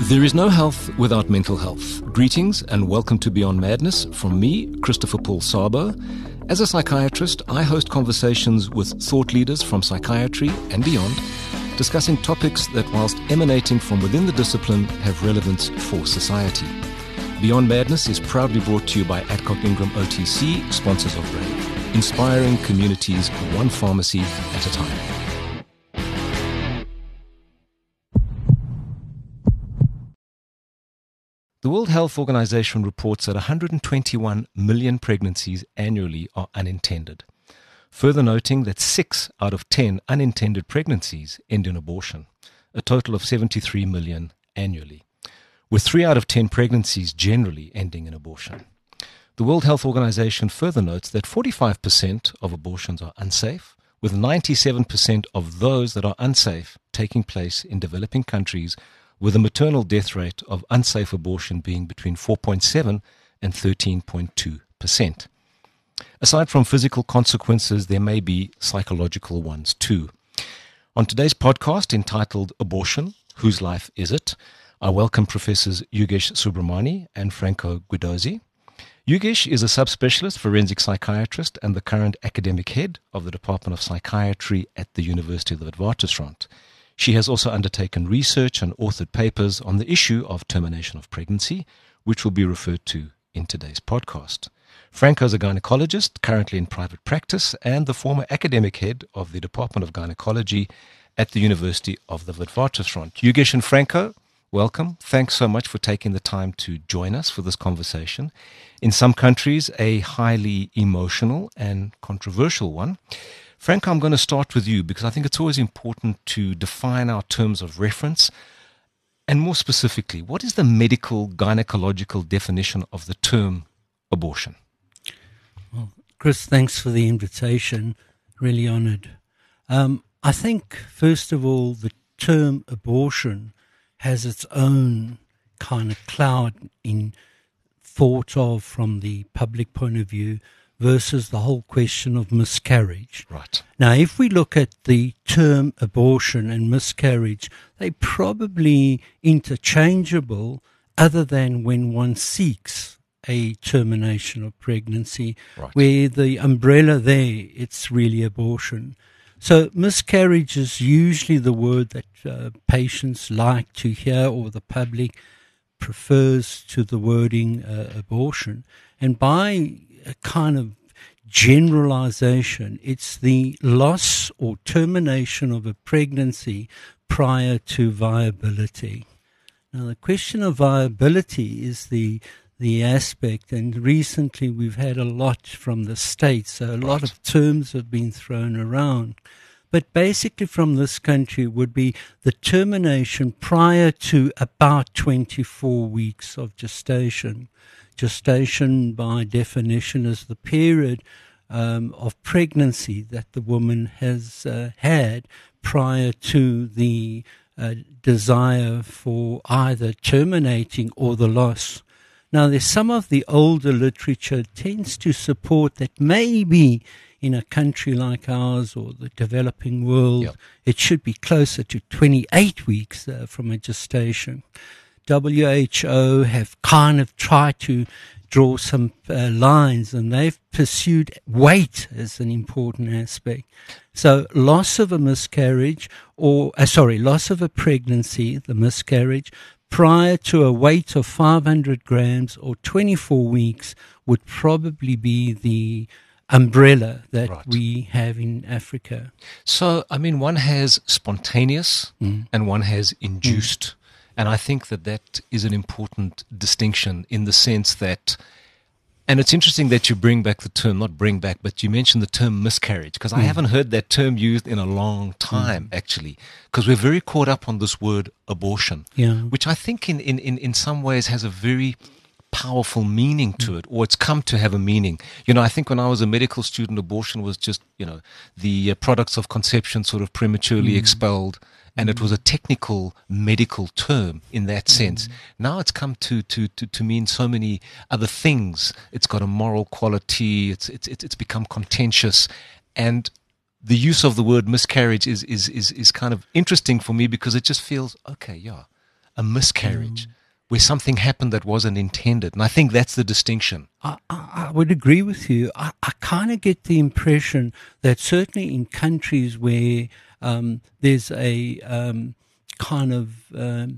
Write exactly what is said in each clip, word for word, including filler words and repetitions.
There is no health without mental health. Greetings and welcome to Beyond Madness from me, Christopher Paul Sabo. As a psychiatrist, I host conversations with thought leaders from psychiatry and beyond, discussing topics that, whilst emanating from within the discipline, have relevance for society. Beyond Madness is proudly brought to you by Adcock Ingram O T C, sponsors of Brave, inspiring communities one pharmacy at a time. The World Health Organization reports that one hundred twenty-one million pregnancies annually are unintended, further noting that six out of ten unintended pregnancies end in abortion, a total of seventy-three million annually, with three out of ten pregnancies generally ending in abortion. The World Health Organization further notes that forty-five percent of abortions are unsafe, with ninety-seven percent of those that are unsafe taking place in developing countries, with a maternal death rate of unsafe abortion being between four point seven and thirteen point two percent. Aside from physical consequences, there may be psychological ones too. On today's podcast entitled Abortion, Whose Life Is It?, I welcome Professors Yogesh Subramani and Franco Guidosi. Yogesh is a subspecialist forensic psychiatrist and the current academic head of the Department of Psychiatry at the University of the Witwatersrand. She has also undertaken research and authored papers on the issue of termination of pregnancy, which will be referred to in today's podcast. Franco is a gynecologist currently in private practice and the former academic head of the Department of Gynecology at the University of the Witwatersrand. Yogesh and Franco, welcome. Thanks so much for taking the time to join us for this conversation. In some countries, a highly emotional and controversial one. Franco, I'm going to start with you because I think it's always important to define our terms of reference. And more specifically, what is the medical gynecological definition of the term abortion? Well, Chris, thanks for the invitation. Really honored. Um, I think, first of all, the term abortion has its own kind of cloud in thought of from the public point of view versus the whole question of miscarriage. Right. Now, if we look at the term abortion and miscarriage, they're probably interchangeable other than when one seeks a termination of pregnancy, right, where the umbrella there, it's really abortion. So miscarriage is usually the word that uh, patients like to hear, or the public prefers to the wording uh, abortion. And by a kind of generalization, it's the loss or termination of a pregnancy prior to viability. Now, the question of viability is the the aspect, and recently we've had a lot from the States, so a lot of terms have been thrown around. But basically from this country would be the termination prior to about twenty-four weeks of gestation. Gestation, by definition, is the period um, of pregnancy that the woman has uh, had prior to the uh, desire for either terminating or the loss. Now, there's some of the older literature tends to support that maybe in a country like ours or the developing world, yep, it should be closer to twenty-eight weeks uh, from a gestation. W H O have kind of tried to draw some uh, lines, and they've pursued weight as an important aspect. So loss of a miscarriage or, uh, sorry, loss of a pregnancy, the miscarriage, prior to a weight of five hundred grams or twenty-four weeks would probably be the umbrella that right, we have in Africa. So, I mean, one has spontaneous Mm. and one has induced. Mm. And I think that that is an important distinction in the sense that, and it's interesting that you bring back the term, not bring back, but you mentioned the term miscarriage, because I Mm. haven't heard that term used in a long time, Mm. actually, because we're very caught up on this word abortion, Yeah. which I think in, in, in, in some ways has a very powerful meaning to it, or it's come to have a meaning. You know, I think when I was a medical student, abortion was just, you know, the uh, products of conception sort of prematurely Mm. expelled, and it was a technical medical term in that sense. Mm. Now it's come to, to, to, to mean so many other things. It's got a moral quality. It's, it's, it's become contentious. And the use of the word miscarriage is, is, is, is kind of interesting for me because it just feels, okay, yeah, a miscarriage, mm. where something happened that wasn't intended. And I think that's the distinction. I, I, I would agree with you. I, I kind of get the impression that certainly in countries where um, there's a um, kind of um,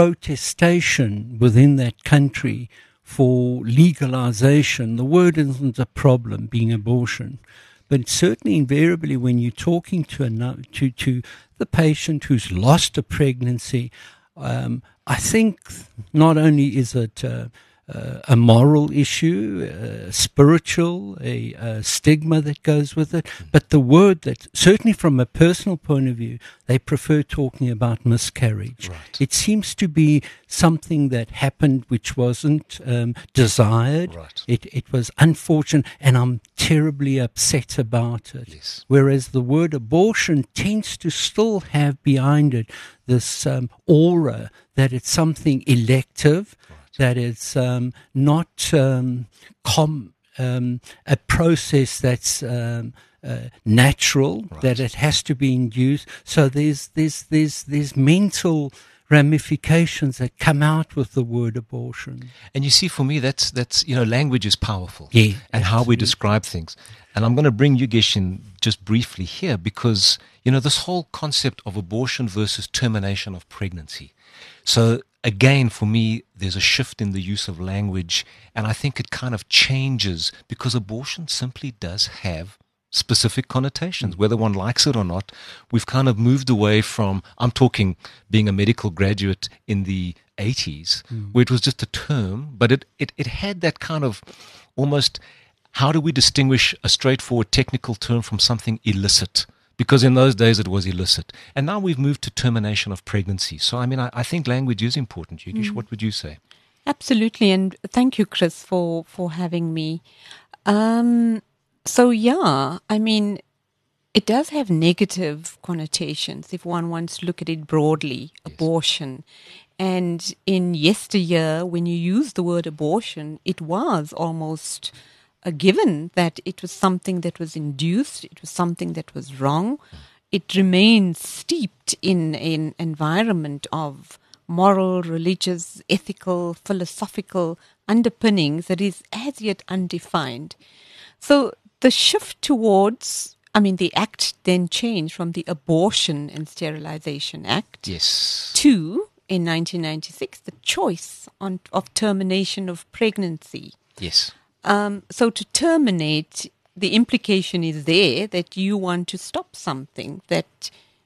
protestation within that country for legalization, the word isn't a problem, being abortion. But certainly, invariably, when you're talking to, a, to, to the patient who's lost a pregnancy, um, I think not only is it uh, uh, a moral issue, uh, spiritual, a, a stigma that goes with it, but the word that, certainly from a personal point of view, they prefer talking about miscarriage. Right. It seems to be something that happened which wasn't um, desired. Right. It, it was unfortunate, and I'm terribly upset about it. Yes. Whereas the word abortion tends to still have behind it this um, aura that it's something elective, right. that it's um, not um, com- um, a process that's um, uh, natural, right. that it has to be induced. So there's there's there's there's mental ramifications that come out with the word abortion. And you see, for me, that's that's you know, language is powerful, yeah, and how we describe things. And I'm going to bring Yogesh in just briefly here because you know this whole concept of abortion versus termination of pregnancy. So again, for me, there's a shift in the use of language, and I think it kind of changes because abortion simply does have specific connotations, whether one likes it or not. We've kind of moved away from, I'm talking being a medical graduate in the eighties, mm. where it was just a term, but it, it, it had that kind of almost, how do we distinguish a straightforward technical term from something illicit? Because in those days it was illicit. And now we've moved to termination of pregnancy. So, I mean, I, I think language is important. Yogesh, mm. what would you say? Absolutely. And thank you, Chris, for, for having me. Um, So, yeah, I mean, it does have negative connotations if one wants to look at it broadly, yes. Abortion. And in yesteryear, when you use the word abortion, it was almost a given that it was something that was induced, it was something that was wrong. Mm. It remains steeped in an environment of moral, religious, ethical, philosophical underpinnings that is as yet undefined. So, the shift towards, I mean, the act then changed from the Abortion and Sterilization Act yes. to, in nineteen ninety-six, the choice on, of termination of pregnancy. Yes. Um, so to terminate, the implication is there that you want to stop something that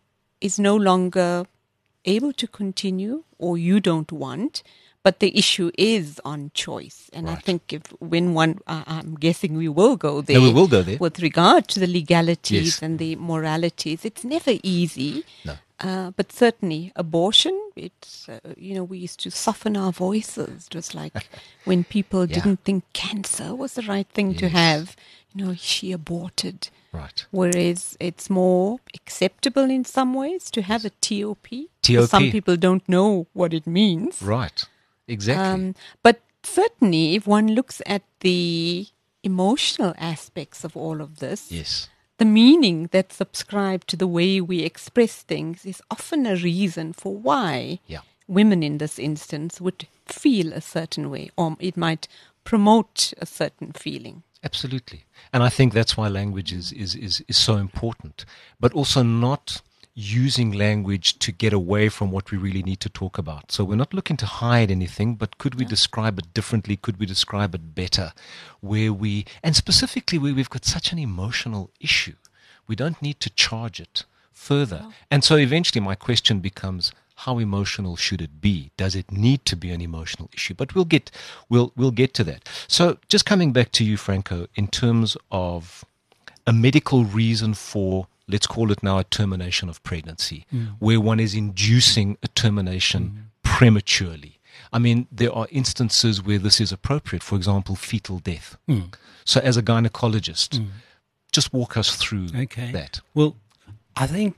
is no longer able to continue or you don't want. But the issue is on choice. And right. I think if when one, uh, I'm guessing we will go there. No, we will go there. With regard to the legalities yes. and the moralities. It's never easy. No. Uh, but certainly abortion, it's, uh, you know, we used to soften our voices. It was like when people yeah. didn't think cancer was the right thing yes. to have. You know, she aborted. Right. Whereas it's more acceptable in some ways to have a T O P. T O P. Some people don't know what it means. Right. Exactly. Um, but certainly, if one looks at the emotional aspects of all of this, yes. the meaning that's subscribed to the way we express things is often a reason for why yeah. women in this instance would feel a certain way, or it might promote a certain feeling. Absolutely. And I think that's why language is, is, is, is so important, but also not using language to get away from what we really need to talk about. So we're not looking to hide anything, but could we yeah. describe it differently? Could we describe it better? Where we, and specifically where we've got such an emotional issue, we don't need to charge it further. Oh. And so eventually my question becomes, how emotional should it be? Does it need to be an emotional issue? But we'll get, we'll, we'll get to that. So just coming back to you, Franco, in terms of a medical reason for, let's call it now a termination of pregnancy, mm. where one is inducing a termination mm. prematurely. I mean, there are instances where this is appropriate, for example, fetal death. Mm. So as a gynecologist, mm. just walk us through okay. that. Well, I think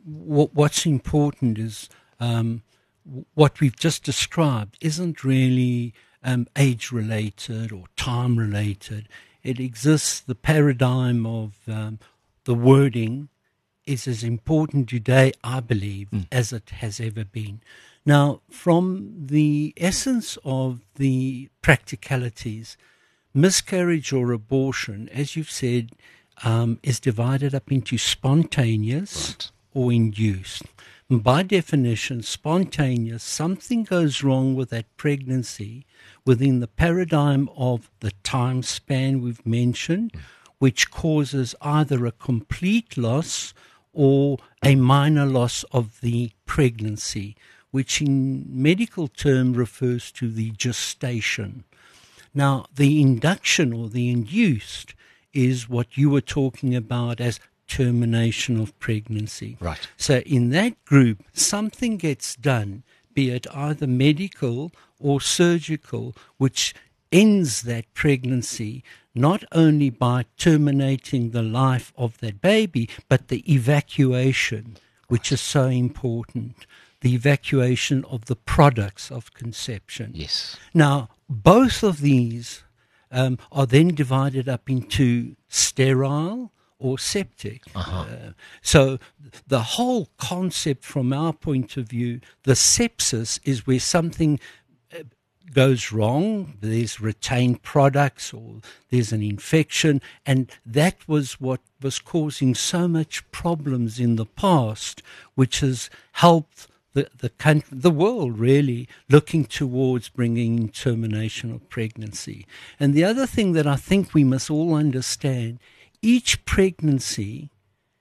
w- what's important is um, w- what we've just described isn't really um, age-related or time-related. It exists, the paradigm of um, the wording is as important today, I believe, mm. as it has ever been. Now, from the essence of the practicalities, miscarriage or abortion, as you've said, um, is divided up into spontaneous Right. or induced. And by definition, spontaneous, something goes wrong with that pregnancy within the paradigm of the time span we've mentioned, which causes either a complete loss or a minor loss of the pregnancy, which in medical term refers to the gestation. Now, the induction or the induced is what you were talking about as termination of pregnancy. Right. So in that group, something gets done, be it either medical or surgical, which ends that pregnancy not only by terminating the life of that baby, but the evacuation, which is so important, the evacuation of the products of conception. Yes. Now, both of these um, are then divided up into sterile or septic. Uh-huh. Uh, so the whole concept from our point of view, the sepsis is where something uh, goes wrong, there's retained products or there's an infection, and that was what was causing so much problems in the past, which has helped the the country, the world really, looking towards bringing termination of pregnancy. And the other thing that I think we must all understand, each pregnancy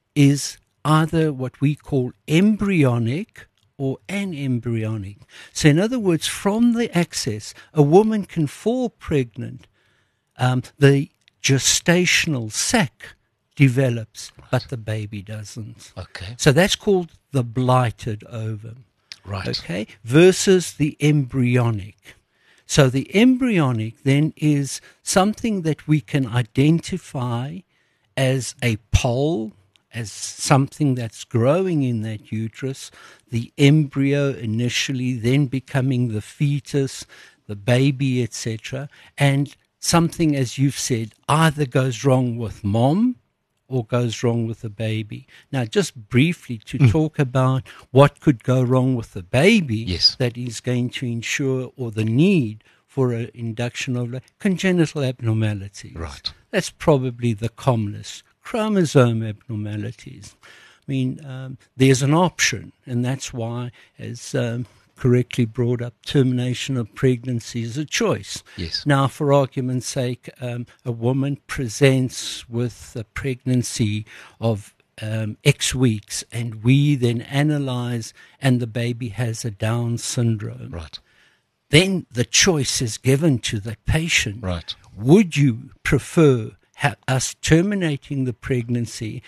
is either what we call embryonic or anembryonic. So in other words, from the access, a woman can fall pregnant, um, the gestational sac develops, Right. but the baby doesn't. Okay. So that's called the blighted ovum. Right. Okay, versus the embryonic. So the embryonic then is something that we can identify as a pole, as something that's growing in that uterus, the embryo initially, then becoming the fetus, the baby, et cetera. And something, as you've said, either goes wrong with mom or goes wrong with the baby. Now, just briefly to Mm. talk about what could go wrong with the baby Yes. that is going to ensure, or the need for an induction of congenital abnormalities. Right. That's probably the commonest. Chromosome abnormalities. I mean, um, there's an option, and that's why, as um, correctly brought up, termination of pregnancy is a choice. Yes. Now, for argument's sake, um, a woman presents with a pregnancy of um, X weeks, and we then analyze, and the baby has a Down syndrome. Right. Then the choice is given to the patient. Right. Would you prefer ha- us terminating the pregnancy,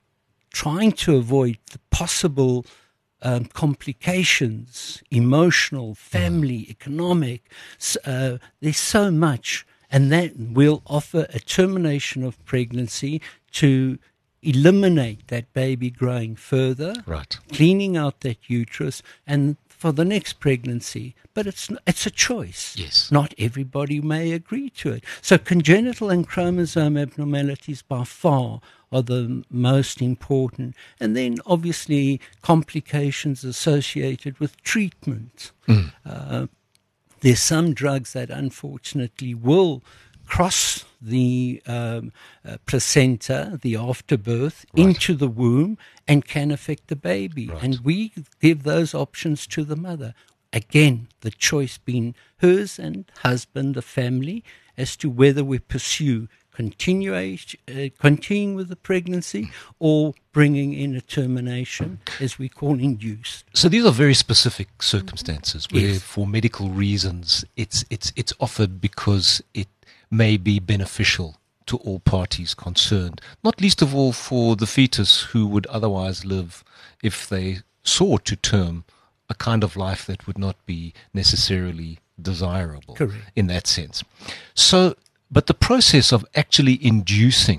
trying to avoid the possible um, complications, emotional, family, economic? S- Uh, there's so much, and that will offer a termination of pregnancy to eliminate that baby growing further, Right. cleaning out that uterus, and for the next pregnancy. But it's it's a choice. Yes. Not everybody may agree to it. So congenital and chromosome abnormalities by far are the most important. And then obviously complications associated with treatment. Mm. Uh, there's some drugs that unfortunately will cross the um, uh, placenta, the afterbirth, Right. into the womb and can affect the baby. Right. And we give those options to the mother. Again, the choice being hers and husband, the family, as to whether we pursue continuation, uh, continuing with the pregnancy or bringing in a termination, as we call induced. So these are very specific circumstances where, Yes. for medical reasons, it's it's it's offered because it may be beneficial to all parties concerned, not least of all for the fetus who would otherwise live if they sought to term a kind of life that would not be necessarily desirable. Correct. In that sense. So, but the process of actually inducing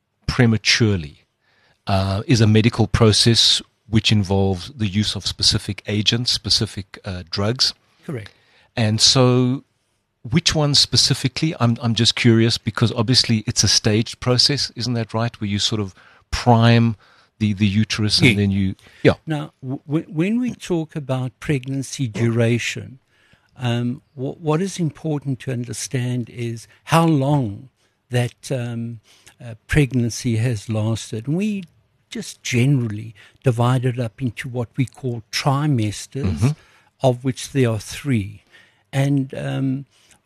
prematurely uh, is a medical process which involves the use of specific agents, specific uh, drugs. Correct. And so which ones specifically? I'm I'm just curious because obviously it's a staged process, isn't that right? Where you sort of prime the, the uterus, Yeah. and then you, yeah. Now, w- when we talk about pregnancy duration, um, w- what is important to understand is how long that um, uh, pregnancy has lasted. And we just generally divide it up into what we call trimesters, Mm-hmm. of which there are three. And um,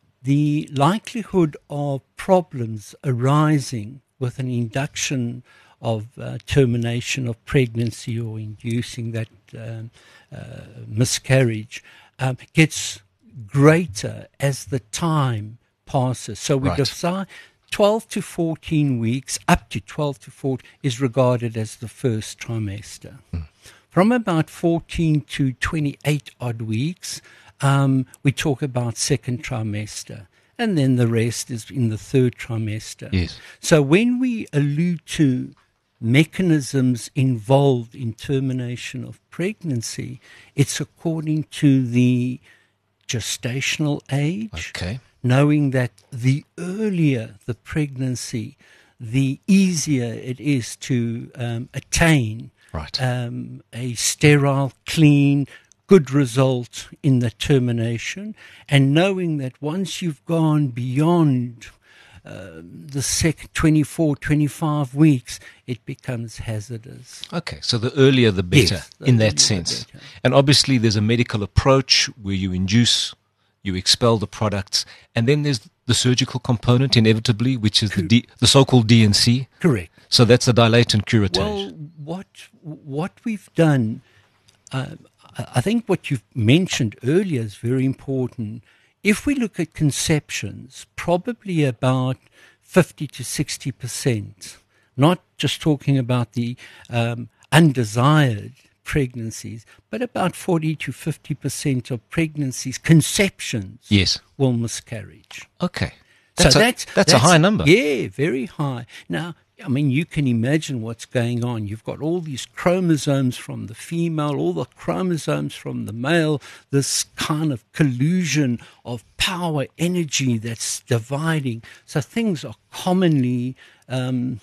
the likelihood of problems arising with an induction of uh, termination of pregnancy or inducing that um, uh, miscarriage um, gets greater as the time passes. So we Right. decide twelve to fourteen weeks, up to twelve to fourteen, is regarded as the first trimester. Mm. From about fourteen to twenty-eight odd weeks, um, we talk about second trimester. And then the rest is in the third trimester. Yes. So when we allude to mechanisms involved in termination of pregnancy, it's according to the gestational age, Okay. knowing that the earlier the pregnancy, the easier it is to um, attain Right. um, a sterile, clean, good result in the termination, and knowing that once you've gone beyond uh, the second twenty-four, twenty-five weeks, it becomes hazardous. Okay, so the earlier the better Yes, the in earlier that the sense. better. And obviously there's a medical approach where you induce, you expel the products, and then there's the surgical component inevitably, which is the D, the so-called D and C. Correct. So that's the dilate and curettage. Well, what what we've done, uh, I I think what you've mentioned earlier is very important. If we look at conceptions, probably about fifty to sixty percent, not just talking about the um, undesired pregnancies, but about forty to fifty percent of pregnancies, conceptions, Yes. will miscarriage. Okay. That's, so a, that's, that's a high number. Yeah, very high. Now, I mean, you can imagine what's going on. You've got all these chromosomes from the female, all the chromosomes from the male, this kind of collusion of power, energy that's dividing. So things are commonly, um,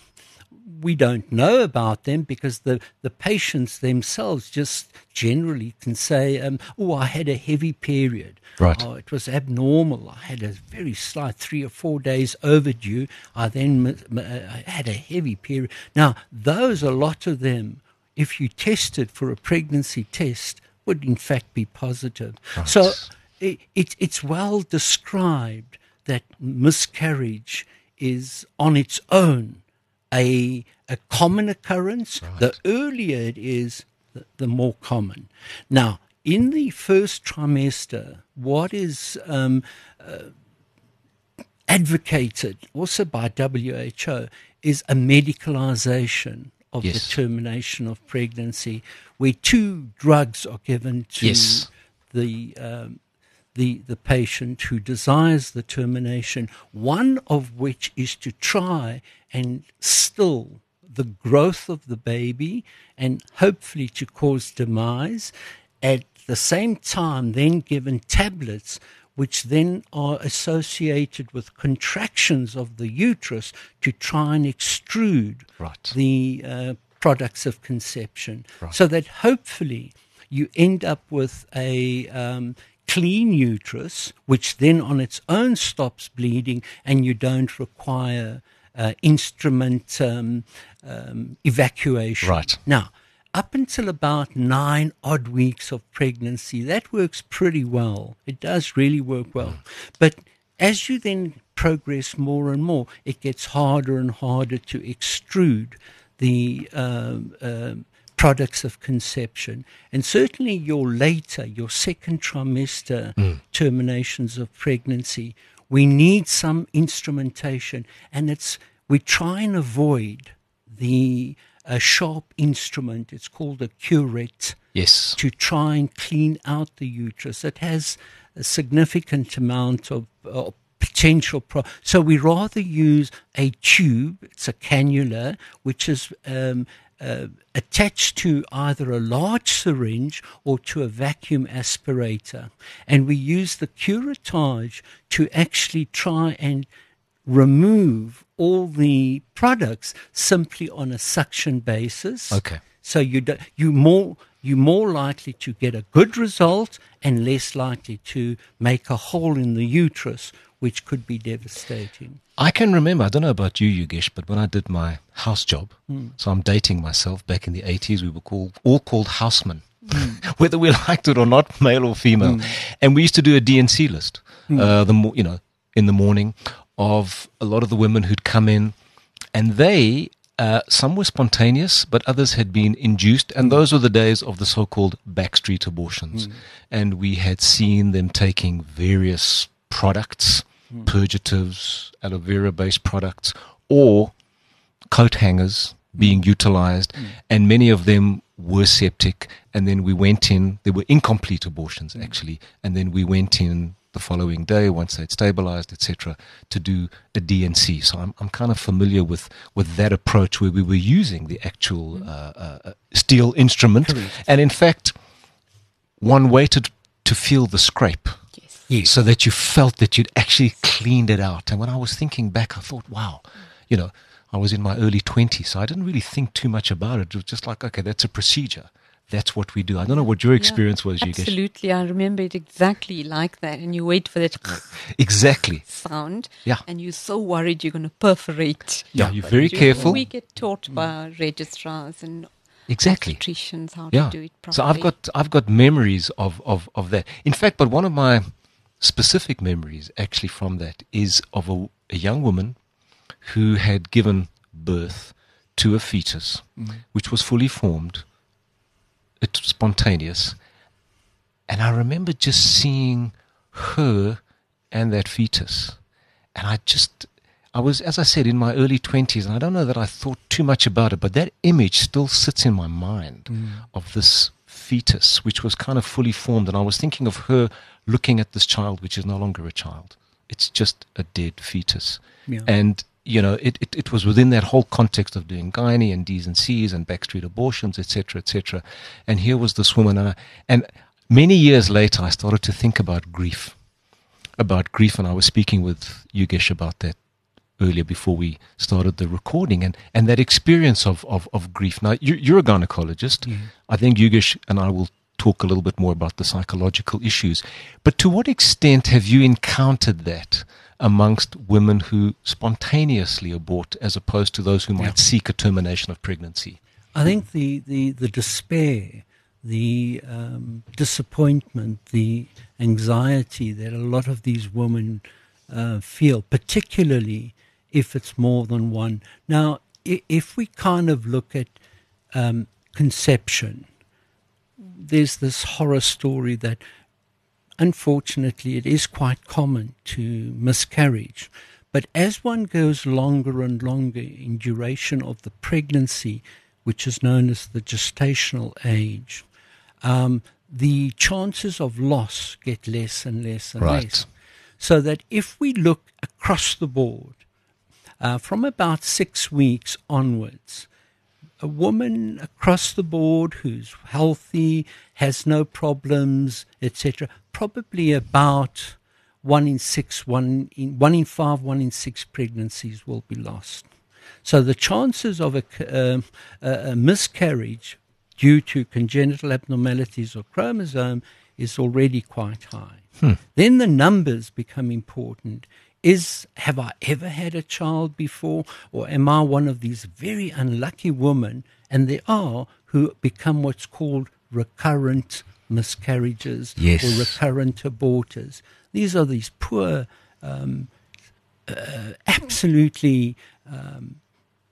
we don't know about them because the, the patients themselves just generally can say, um, oh, I had a heavy period. Right. Oh, it was abnormal. I had a very slight three or four days overdue. I then m- m- uh, had a heavy period. Now, those, a lot of them, if you tested for a pregnancy test, would in fact be positive. Right. So it, it, it's well described that miscarriage is on its own a, a common occurrence. Right. The earlier it is, the, the more common. Now, in the first trimester, what is um, uh, advocated also by W H O is a medicalization of Yes. the termination of pregnancy, where two drugs are given to Yes. the um, the the patient who desires the termination, one of which is to try and still the growth of the baby and hopefully to cause demise, at the same time then given tablets which then are associated with contractions of the uterus to try and extrude Right. the uh, products of conception, Right. so that hopefully you end up with a um, clean uterus, which then on its own stops bleeding, and you don't require uh, instrument um, um, evacuation. Right. Now, up until about nine odd weeks of pregnancy, that works pretty well. It does really work well. But as you then progress more and more, it gets harder and harder to extrude the um, um, products of conception. And certainly your later, your second trimester Mm. terminations of pregnancy, we need some instrumentation. And it's we try and avoid the a sharp instrument. It's called a curette, Yes. to try and clean out the uterus. It has a significant amount of uh, potential. Pro- so we rather use a tube, it's a cannula, which is um, uh, attached to either a large syringe or to a vacuum aspirator. And we use the curettage to actually try and remove all the products simply on a suction basis. Okay. So you do, you more you're more likely to get a good result and less likely to make a hole in the uterus, which could be devastating. I can remember, I don't know about you, Yogesh, but when I did my house job, mm. so I'm dating myself, back in the eighties, we were called, all called housemen, mm. whether we liked it or not, male or female. Mm. And we used to do a D and C list, mm. uh, the mo- you know, in the morning, of a lot of the women who'd come in, and they, uh, some were spontaneous, but others had been induced, and mm. those were the days of the so-called backstreet abortions. Mm. And we had seen them taking various products, mm. purgatives, aloe vera-based products, or coat hangers being utilized, mm. and many of them were septic. And then we went in, there were incomplete abortions mm. actually, and then we went in the following day, once they'd stabilized, et cetera, to do a D and C. So I'm I'm kind of familiar with, with that approach where we were using the actual mm. uh, uh, steel instrument. Correct. And in fact, one waited to feel the scrape. Yes. Yes. So that you felt that you'd actually cleaned it out. And when I was thinking back, I thought, wow, you know, I was in my early twenties, so I didn't really think too much about it. It was just like, okay, that's a procedure. That's what we do. I don't know what your experience yeah, was, Yogesh. Absolutely. I remember it exactly like that. And you wait for that exactly sound. Yeah. And you're so worried you're going to perforate. Yeah, you're very careful. We get taught by our registrars and exactly obstetricians how yeah. to do it properly. So I've got I've got memories of, of, of that. In fact, but one of my specific memories actually from that is of a, a young woman who had given birth to a fetus, mm. which was fully formed. It was spontaneous. And I remember just seeing her and that fetus. And I just, I was, as I said, in my early twenties, and I don't know that I thought too much about it, but that image still sits in my mind mm. of this fetus, which was kind of fully formed. And I was thinking of her looking at this child, which is no longer a child. It's just a dead fetus. Yeah. And you know, it, it, it was within that whole context of doing gynae and D's and C's and backstreet abortions, et cetera, et cetera. And here was this woman. And, I, and many years later, I started to think about grief, about grief. And I was speaking with Yogesh about that earlier before we started the recording, and, and that experience of, of, of grief. Now, you, you're a gynecologist. Yeah. I think Yogesh and I will talk a little bit more about the psychological issues. But to what extent have you encountered that amongst women who spontaneously abort as opposed to those who might yeah. seek a termination of pregnancy? I think the, the, the despair, the um, disappointment, the anxiety that a lot of these women uh, feel, particularly if it's more than one. Now, if we kind of look at um, conception, there's this horror story that unfortunately it is quite common to miscarriage. But as one goes longer and longer in duration of the pregnancy, which is known as the gestational age, um, the chances of loss get less and less and right. less. So that if we look across the board, uh, from about six weeks onwards, a woman across the board who's healthy, has no problems, et cetera, probably about one in six, one in one in five, one in six pregnancies will be lost. So the chances of a, uh, a miscarriage due to congenital abnormalities or chromosome is already quite high. Hmm. Then the numbers become important. Is, have I ever had a child before, or am I one of these very unlucky women? And there are who become what's called recurrent miscarriages yes. or recurrent aborters. These are these poor, um, uh, absolutely um,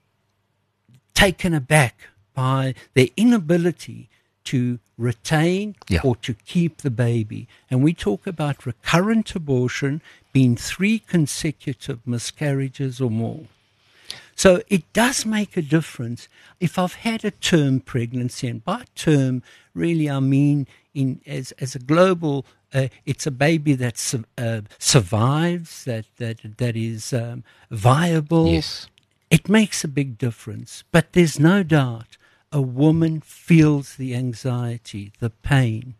taken aback by their inability to retain yeah. or to keep the baby. And we talk about recurrent abortion being three consecutive miscarriages or more. So it does make a difference if I've had a term pregnancy, and by term, really I mean in as as a global, uh, it's a baby that su- uh, survives, that that that is um, viable. Yes. It makes a big difference, but there's no doubt a woman feels the anxiety, the pain.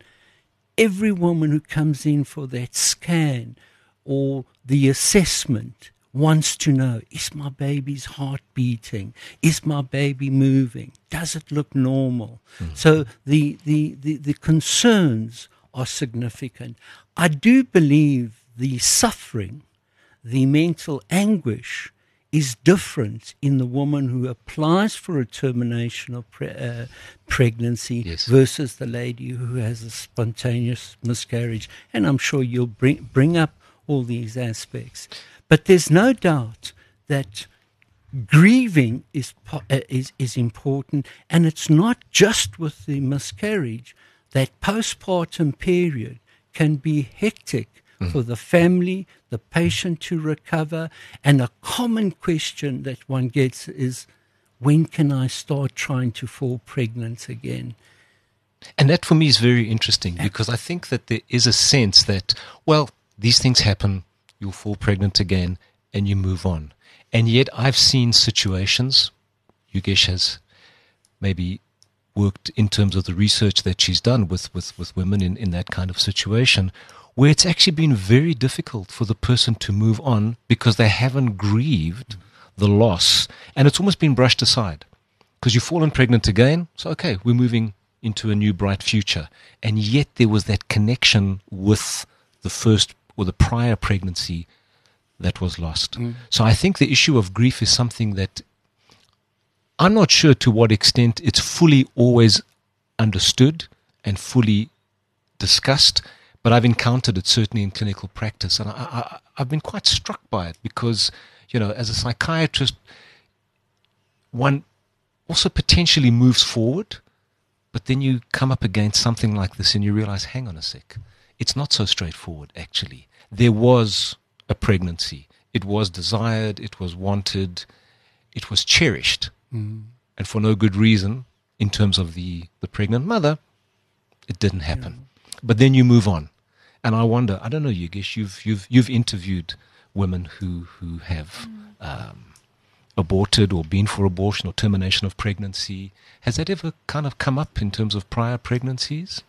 Every woman who comes in for that scan or the assessment wants to know, is my baby's heart beating? Is my baby moving? Does it look normal? Mm. So the, the, the, the concerns are significant. I do believe the suffering, the mental anguish is different in the woman who applies for a termination of pre- uh, pregnancy yes. versus the lady who has a spontaneous miscarriage. And I'm sure you'll bring, bring up all these aspects. But there's no doubt that grieving is, uh, is, is important, and it's not just with the miscarriage. That postpartum period can be hectic mm. for the family, the patient to recover, and a common question that one gets is, when can I start trying to fall pregnant again? And that for me is very interesting, because I think that there is a sense that, well, these things happen, you'll fall pregnant again, and you move on. And yet I've seen situations, Yogesh has maybe worked in terms of the research that she's done with, with, with women in, in that kind of situation, where it's actually been very difficult for the person to move on because they haven't grieved the loss, and it's almost been brushed aside. Because you've fallen pregnant again, so okay, we're moving into a new bright future. And yet there was that connection with the first or the prior pregnancy that was lost. Mm. So I think the issue of grief is something that I'm not sure to what extent it's fully always understood and fully discussed, but I've encountered it certainly in clinical practice. And I, I, I've been quite struck by it because, you know, as a psychiatrist, one also potentially moves forward, but then you come up against something like this and you realize, hang on a sec, it's not so straightforward, actually. There was a pregnancy. It was desired, it was wanted, it was cherished. Mm. And for no good reason, in terms of the, the pregnant mother, it didn't happen. Yeah. But then you move on. And I wonder, I don't know, Yogesh, you've, you've, you've interviewed women who, who have mm. um, aborted or been for abortion or termination of pregnancy. Has that ever kind of come up in terms of prior pregnancies?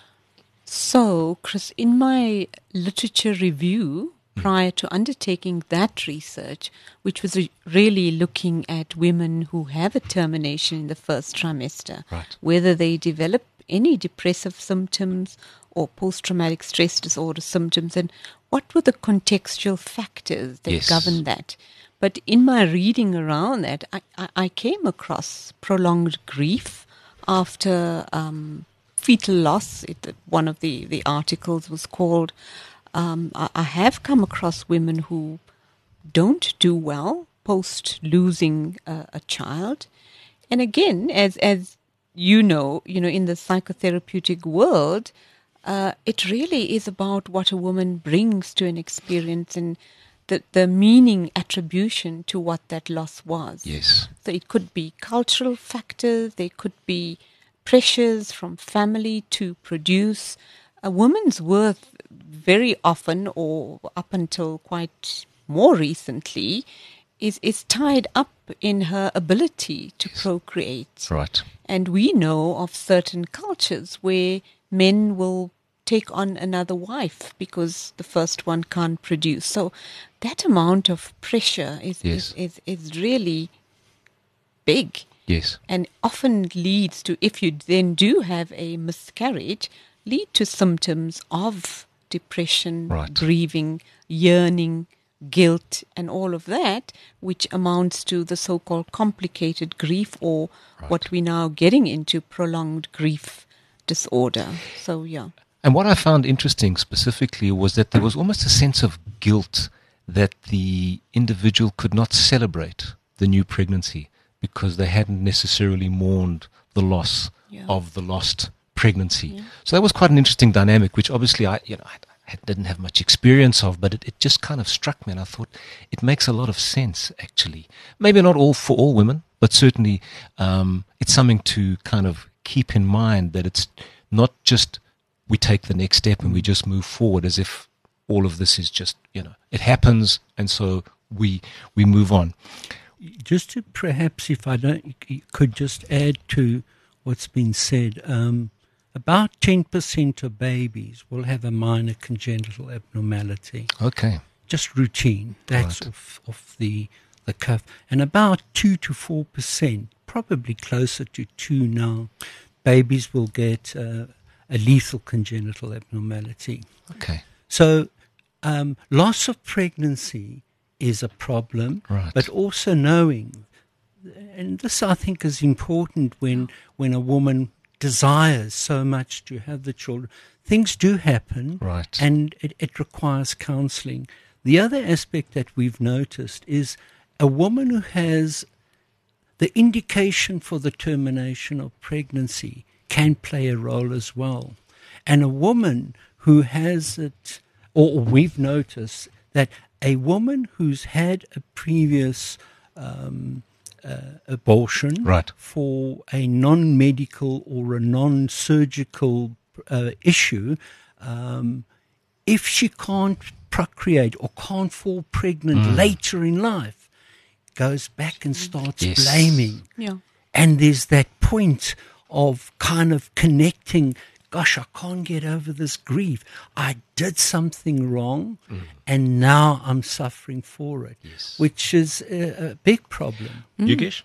So, Chris, in my literature review, prior to undertaking that research, which was re- really looking at women who have a termination in the first trimester, right. whether they develop any depressive symptoms or post-traumatic stress disorder symptoms, and what were the contextual factors that yes. govern that. But in my reading around that, I, I, I came across prolonged grief after um, fetal loss. It, one of the, the articles was called Um, I, I have come across women who don't do well post losing uh, a child, and again, as as you know, you know, in the psychotherapeutic world, uh, it really is about what a woman brings to an experience and the the meaning attribution to what that loss was. Yes. So it could be cultural factors, they could be pressures from family to produce. A woman's worth very often, or up until quite more recently, is, is tied up in her ability to yes. procreate. Right. And we know of certain cultures where men will take on another wife because the first one can't produce. So that amount of pressure is yes. is, is, is really big. Yes. And often leads to, if you then do have a miscarriage, lead to symptoms of depression, right. grieving, yearning, guilt, and all of that, which amounts to the so-called complicated grief, or right. what we're now getting into, prolonged grief disorder. So, yeah. And what I found interesting specifically was that there was almost a sense of guilt that the individual could not celebrate the new pregnancy because they hadn't necessarily mourned the loss yeah. of the lost pregnancy. Yeah. So that was quite an interesting dynamic, which obviously I, you know, I, I didn't have much experience of, but it, it just kind of struck me, and I thought it makes a lot of sense, actually. Maybe not all for all women, but certainly um, it's something to kind of keep in mind, that it's not just we take the next step and we just move forward as if all of this is just, you know, it happens, and so we we move on. Just to perhaps, if I don't, could just add to what's been said, um, about ten percent of babies will have a minor congenital abnormality. Okay. just routine. That's Right. off, off the, the cuff. And about two to four percent, probably closer to two now, babies will get uh, a lethal congenital abnormality. Okay. So um, loss of pregnancy is a problem, Right. but also knowing, and this I think is important when when a woman desires so much to have the children. Things do happen, Right. and it, it requires counseling. The other aspect that we've noticed is a woman who has the indication for the termination of pregnancy can play a role as well. And a woman who has it, or we've noticed that a woman who's had a previous um, uh, abortion Right. for a non-medical or a non-surgical uh, issue, um, if she can't procreate or can't fall pregnant later in life, goes back and starts Yes. blaming. Yeah. And there's that point of kind of connecting, gosh, I can't get over this grief. I did something wrong, and now I'm suffering for it, Yes. which is a, a big problem. Yogesh?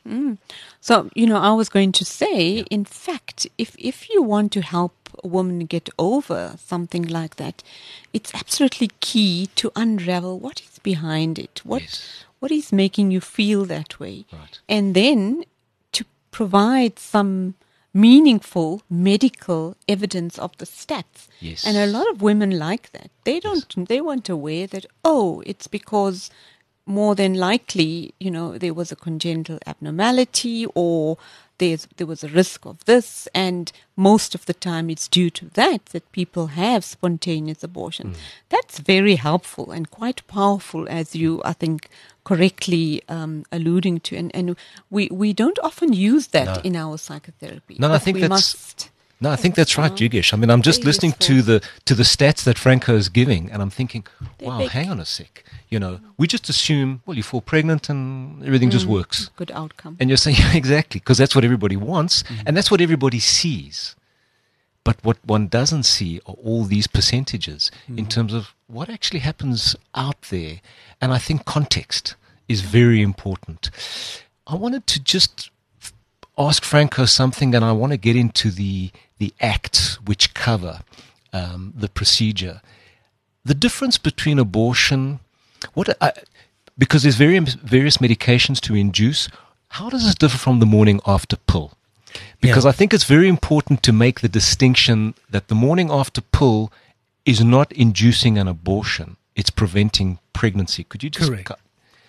So, you know, I was going to say, in fact, if, if you want to help a woman get over something like that, it's absolutely key to unravel what is behind it, what Yes. what is making you feel that way, Right. and then to provide some meaningful medical evidence of the stats. Yes. And a lot of women like that. They don't. They weren't aware that, oh, it's because more than likely, you know, there was a congenital abnormality, or there's there was a risk of this, and most of the time it's due to that that people have spontaneous abortions. That's very helpful and quite powerful, as you, I think, correctly um, alluding to, and and we we don't often use that No. in our psychotherapy. No, I but think we that's- must. No, I think that's right, Yogesh. I mean, I'm just Very listening to useful. the to the stats that Franco is giving, and I'm thinking, They're wow, big. hang on a sec. You know, we just assume, well, you fall pregnant and everything just works. Good outcome. And you're saying, yeah, exactly, because that's what everybody wants, and that's what everybody sees. But what one doesn't see are all these percentages in terms of what actually happens out there. And I think context is very important. I wanted to just f- ask Franco something, and I want to get into the, the acts which cover um, the procedure. The difference between abortion, what I, because there's various, various medications to induce, how does this differ from the morning after pill? Because Yeah. I think it's very important to make the distinction that the morning after pill is not inducing an abortion. It's preventing pregnancy. Could you just... Correct. cut-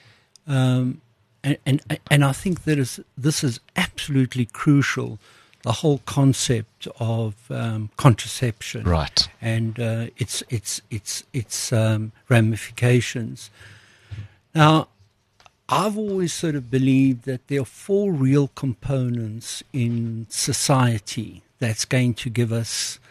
Um, and, and and I think that is this is absolutely crucial. The whole concept of um, contraception, Right. and uh, its its its its um, ramifications. Now, I've always sort of believed that there are four real components in society that's going to give us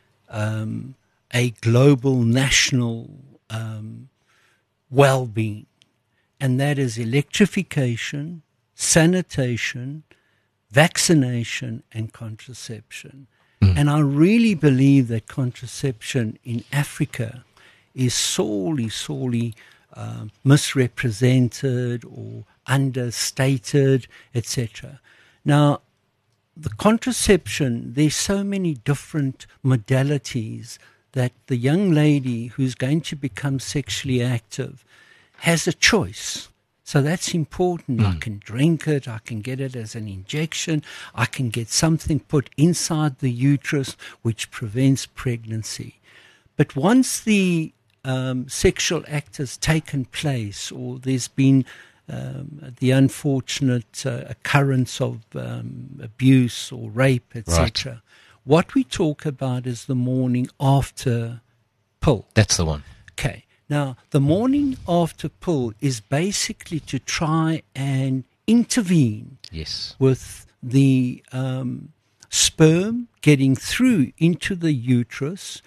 um, a global, national um, well-being, and that is electrification, sanitation, vaccination, and contraception. And I really believe that contraception in Africa is sorely, sorely um, misrepresented or understated, et cetera. Now, the contraception, there's so many different modalities that the young lady who's going to become sexually active has a choice. So that's important. I can drink it, I can get it as an injection, I can get something put inside the uterus which prevents pregnancy. But once the um, sexual act has taken place, or there's been um, the unfortunate uh, occurrence of um, abuse or rape, et cetera, what we talk about is the morning after pill. That's the one. Okay. Now, the morning after pill is basically to try and intervene Yes. with the um, sperm getting through into the uterus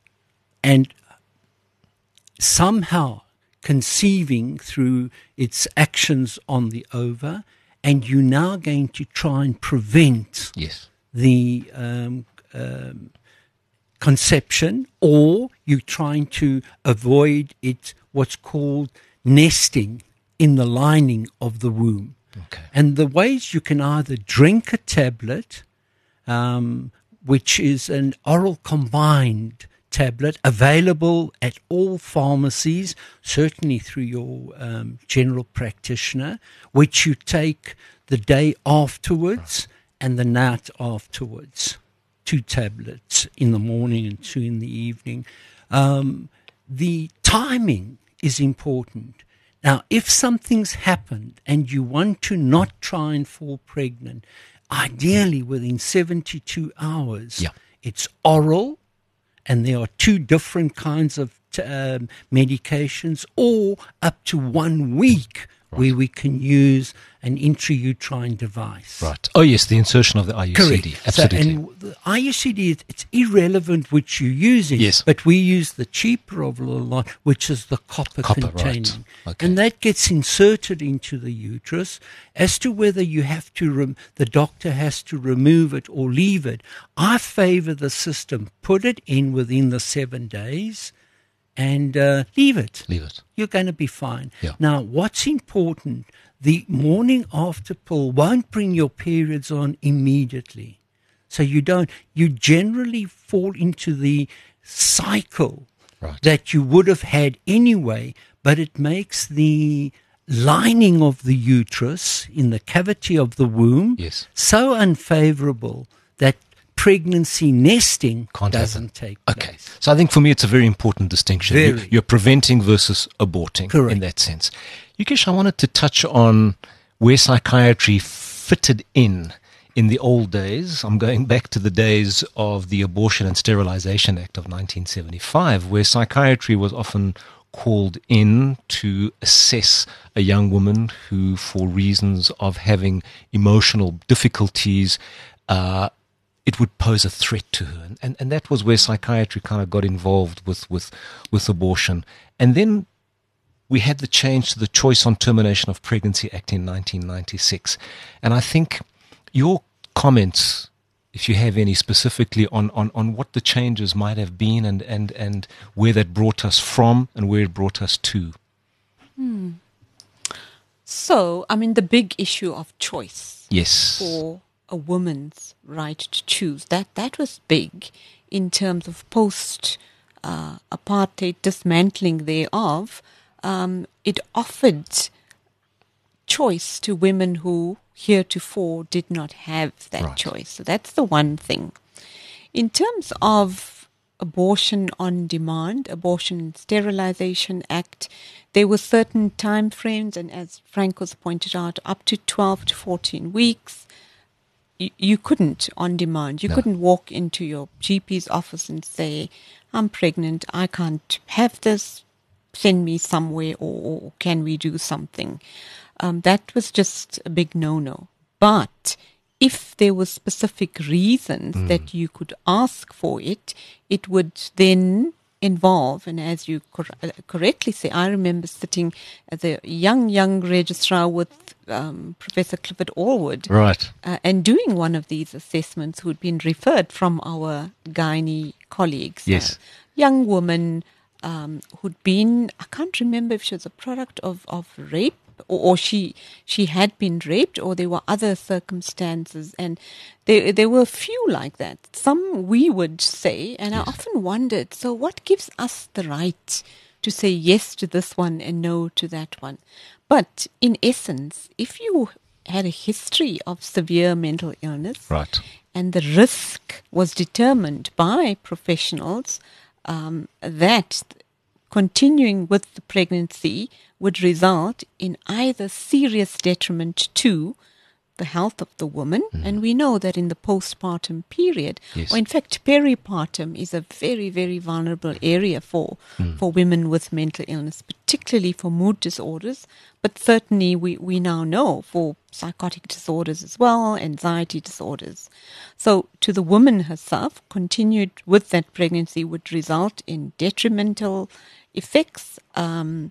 and somehow conceiving through its actions on the ova, and you're now going to try and prevent Yes. the um, um, conception, or you're trying to avoid it, what's called nesting in the lining of the womb. Okay. And the ways you can either drink a tablet, um, which is an oral combined tablet available at all pharmacies, certainly through your um, general practitioner, which you take the day afterwards and the night afterwards. Two tablets in the morning and two in the evening. Um, the timing is important. Now, if something's happened and you want to not try and fall pregnant, ideally within seventy-two hours, Yeah. it's oral, and there are two different kinds of t- um, medications, or up to one week Right. where we can use an intrauterine device. Right. Oh, yes, the insertion of the I U C D. Correct. Absolutely. So, and the I U C D, it's irrelevant which you're using. Yes. But we use the cheaper of the lot, which is the copper, Copper, containing. right. Okay. And that gets inserted into the uterus. As to whether you have to, rem- the doctor has to remove it or leave it, I favor the system. Put it in within the seven days and uh, leave it. Leave it. You're going to be fine. Yeah. Now, what's important, the morning after pill won't bring your periods on immediately. So you don't, you generally fall into the cycle Right. that you would have had anyway, but it makes the lining of the uterus in the cavity of the womb Yes. so unfavorable that pregnancy nesting Can't doesn't happen. take Okay. place. So I think for me it's a very important distinction. You- Very. You're preventing versus aborting Correct. in that sense. Yukesh, I wanted to touch on where psychiatry fitted in in the old days. I'm going back to the days of the Abortion and Sterilization Act of nineteen seventy-five, where psychiatry was often called in to assess a young woman who, for reasons of having emotional difficulties, uh, it would pose a threat to her. And, and, and that was where psychiatry kind of got involved with, with, with abortion. And then we had the change to the Choice on Termination of Pregnancy Act in nineteen ninety-six. And I think your comments, if you have any specifically on, on, on what the changes might have been and, and, and where that brought us from and where it brought us to. Hmm. So, I mean, the big issue of choice Yes. for a woman's right to choose, that, that was big in terms of post uh, apartheid dismantling thereof. Um, it offered choice to women who heretofore did not have that Right. choice. So that's the one thing. In terms of abortion on demand, Abortion and Sterilization Act, there were certain time frames, and as Frank was pointed out, up to twelve to fourteen weeks. You, you couldn't on demand. You No. couldn't walk into your G P's office and say, I'm pregnant, I can't have this, send me somewhere, or, or can we do something? Um, that was just a big no-no. But if there were specific reasons Mm. that you could ask for it, it would then involve, and as you cor- uh, correctly say, I remember sitting as a young, young registrar with um, Professor Clifford Allwood Right. uh, and doing one of these assessments who'd been referred from our gynae colleagues. Yes. A young woman um, who'd been, I can't remember if she was a product of, of rape, or, or she she had been raped, or there were other circumstances, and there there were a few like that. Some we would say, and I Yes. often wondered, so what gives us the right to say yes to this one and no to that one? But in essence, if you had a history of severe mental illness, Right. and the risk was determined by professionals um, that continuing with the pregnancy would result in either serious detriment to the health of the woman, Mm. and we know that in the postpartum period, Yes. or in fact peripartum, is a very, very vulnerable area for, Mm. for women with mental illness, particularly for mood disorders, but certainly we, we now know for psychotic disorders as well, anxiety disorders. So to the woman herself, continued with that pregnancy would result in detrimental effects, um,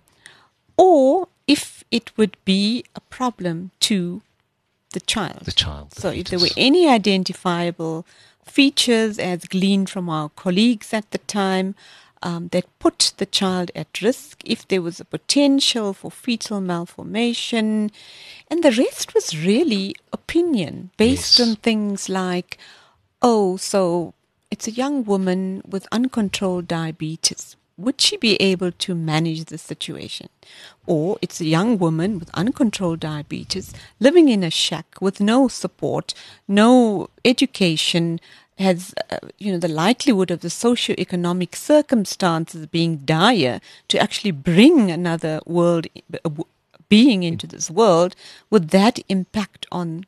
or if it would be a problem to the child. The child. the So if there were fetus. any identifiable features, as gleaned from our colleagues at the time, um, that put the child at risk if there was a potential for fetal malformation. And the rest was really opinion based Yes. on things like, oh, so it's a young woman with uncontrolled diabetes. Would she be able to manage the situation? Or it's a young woman with uncontrolled diabetes living in a shack with no support, no education, has, uh, you know, the likelihood of the socio-economic circumstances being dire to actually bring another world uh, being into this world. Would that impact on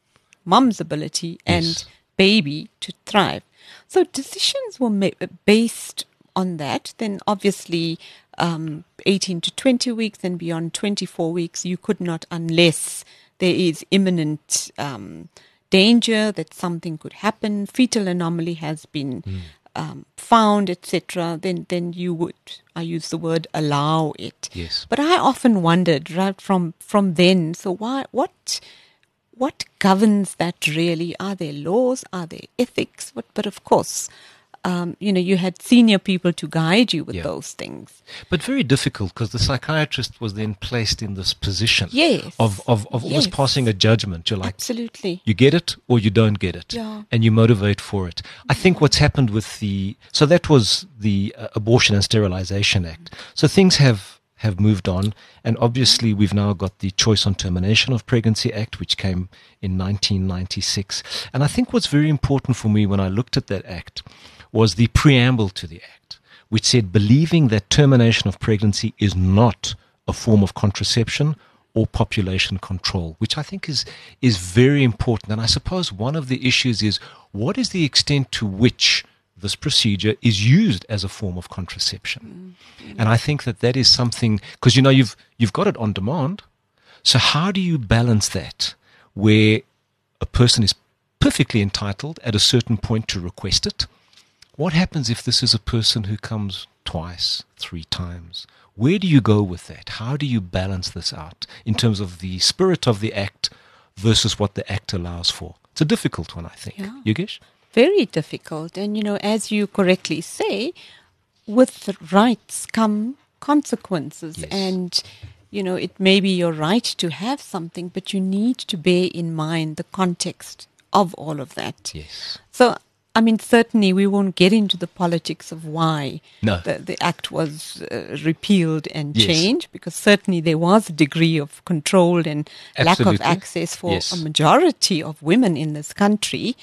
mom's ability and Yes. baby to thrive? So decisions were ma- based on that. Then obviously um, eighteen to twenty weeks and beyond twenty-four weeks, you could not, unless there is imminent um, danger that something could happen, fetal anomaly has been mm. um, found, et cetera, then then you would, I use the word, allow it. Yes. But I often wondered, right from from then, so why what what governs that really? Are there laws? Are there ethics? But but of course, um, you know, you had senior people to guide you with Yeah. those things. But very difficult, because the psychiatrist was then placed in this position Yes. of, of, of almost Yes. passing a judgment. You're like, Absolutely. you get it or you don't get it. Yeah. And you motivate for it. I think what's happened with the, so that was the uh, Abortion and Sterilization Act. So things have, have moved on. And obviously we've now got the Choice on Termination of Pregnancy Act, which came in nineteen ninety-six. And I think what's very important for me when I looked at that act was the preamble to the act, which said believing that termination of pregnancy is not a form of contraception or population control, which I think is is very important. And I suppose one of the issues is, what is the extent to which this procedure is used as a form of contraception? Mm-hmm. And I think that that is something, because you know you've you've got it on demand. So how do you balance that, where a person is perfectly entitled at a certain point to request it? What happens if this is a person who comes twice, three times? Where do you go with that? How do you balance this out in terms of the spirit of the act versus what the act allows for? It's a difficult one, I think. Yeah. Yogesh? Very difficult. And, you know, as you correctly say, with rights come consequences. Yes. And, you know, it may be your right to have something, but you need to bear in mind the context of all of that. Yes. So, I mean, certainly we won't get into the politics of why No. the, the act was uh, repealed and Yes. changed, because certainly there was a degree of control and lack of Absolutely. access for Yes. a majority of women in this country.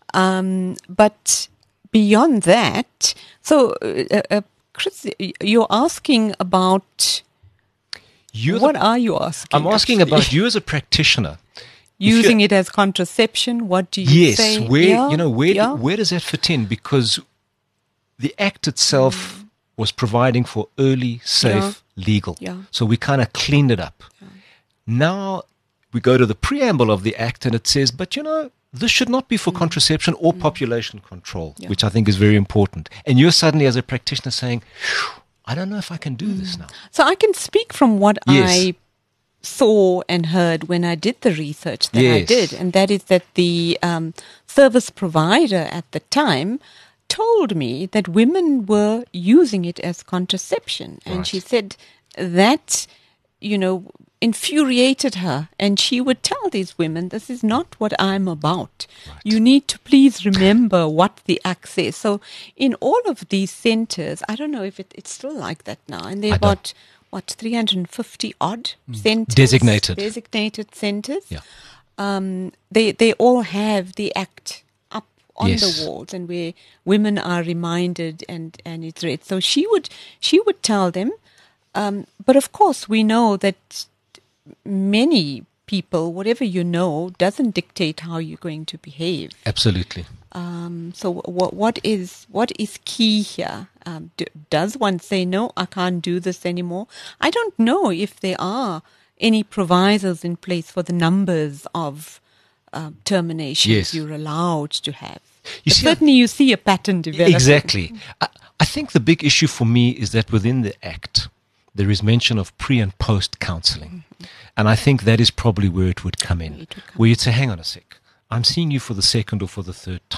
Um, but beyond that, so uh, uh, Chris, you're asking about, You're what the, are you asking? I'm asking actually? about you as a practitioner. Using it as contraception. What do you Yes, say? where Yeah, you know where yeah. where does that fit in? Because the act itself was providing for early, safe, legal. Yeah. So we kind of cleaned it up. Now we go to the preamble of the act, and it says, but you know, this should not be for contraception or population control, Yeah. which I think is very important. And you're suddenly, as a practitioner, saying, "Phew, I don't know if I can do this now." So I can speak from what Yes. I saw and heard when I did the research that I Yes. did, and that is that the um, service provider at the time told me that women were using it as contraception, and Right. she said that, you know, infuriated her, and she would tell these women, this is not what I'm about. Right. You need to please remember what the act says. So in all of these centers, I don't know if it, it's still like that now, and there I are don't- about, what, three hundred fifty odd centers? Designated. Designated centers. Yeah. Um, they, they all have the act up on Yes. the walls, and where women are reminded and, and it's read. So she would, she would tell them, um, but of course we know that many people, whatever you know, doesn't dictate how you're going to behave. Absolutely. Um, so what what is what is key here? Um, do, does one say, no, I can't do this anymore? I don't know if there are any provisos in place for the numbers of uh, terminations Yes. you're allowed to have. You But see, I- certainly you see a pattern developing. Exactly. I, I think the big issue for me is that within the Act, there is mention of pre and post counseling. Mm-hmm. And I think that is probably where it would come in. It would come Where you'd say, hang on a sec, I'm seeing you for the second or for the third time.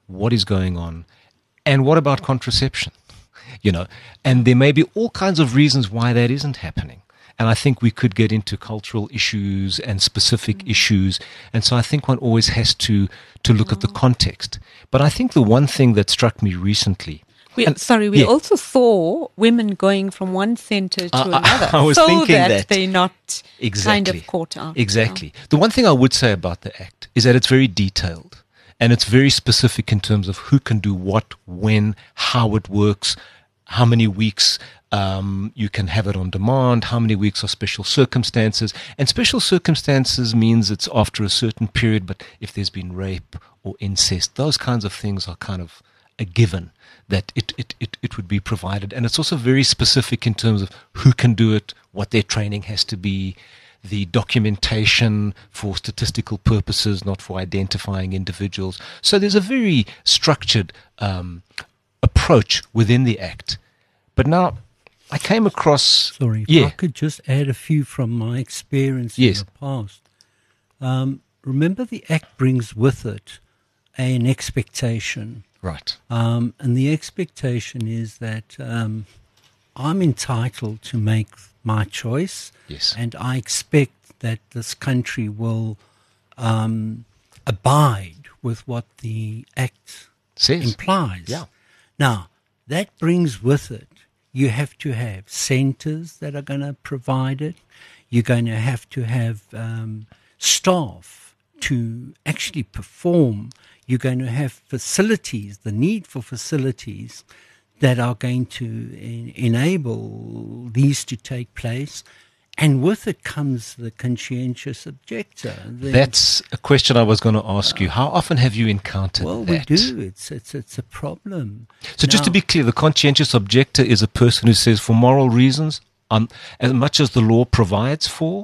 what is going on, and what about contraception? You know, and there may be all kinds of reasons why that isn't happening. And I think we could get into cultural issues and specific mm. issues. And so I think one always has to, to look oh. at the context. But I think the one thing that struck me recently. We, and, sorry, we yeah. also saw women going from one center to uh, another. I, I was so thinking that, that they're not exactly. kind of caught out. Exactly. The one thing I would say about the Act is that it's very detailed and it's very specific in terms of who can do what, when, how it works, how many weeks um, you can have it on demand, how many weeks are special circumstances. And special circumstances means it's after a certain period, but if there's been rape or incest, those kinds of things are kind of a given that it, it, it, it would be provided. And it's also very specific in terms of who can do it, what their training has to be, the documentation for statistical purposes, not for identifying individuals. So there's a very structured um, approach within the Act. But now I came across... Sorry, if yeah. I could just add a few from my experience yes. in the past. Um, remember, the Act brings with it an expectation. Right. Um, and the expectation is that um, I'm entitled to make my choice. Yes. And I expect that this country will um, abide with what the Act says. Implies. Yeah. Now, that brings with it, you have to have centers that are going to provide it. You're going to have to have um, staff to actually perform. You're going to have facilities, the need for facilities that are going to en- enable these to take place. And with it comes the conscientious objector. The, That's a question I was going to ask you. How often have you encountered well, that? we do. It's, it's, it's a problem. So now, just to be clear, the conscientious objector is a person who says, for moral reasons, um, as much as the law provides for,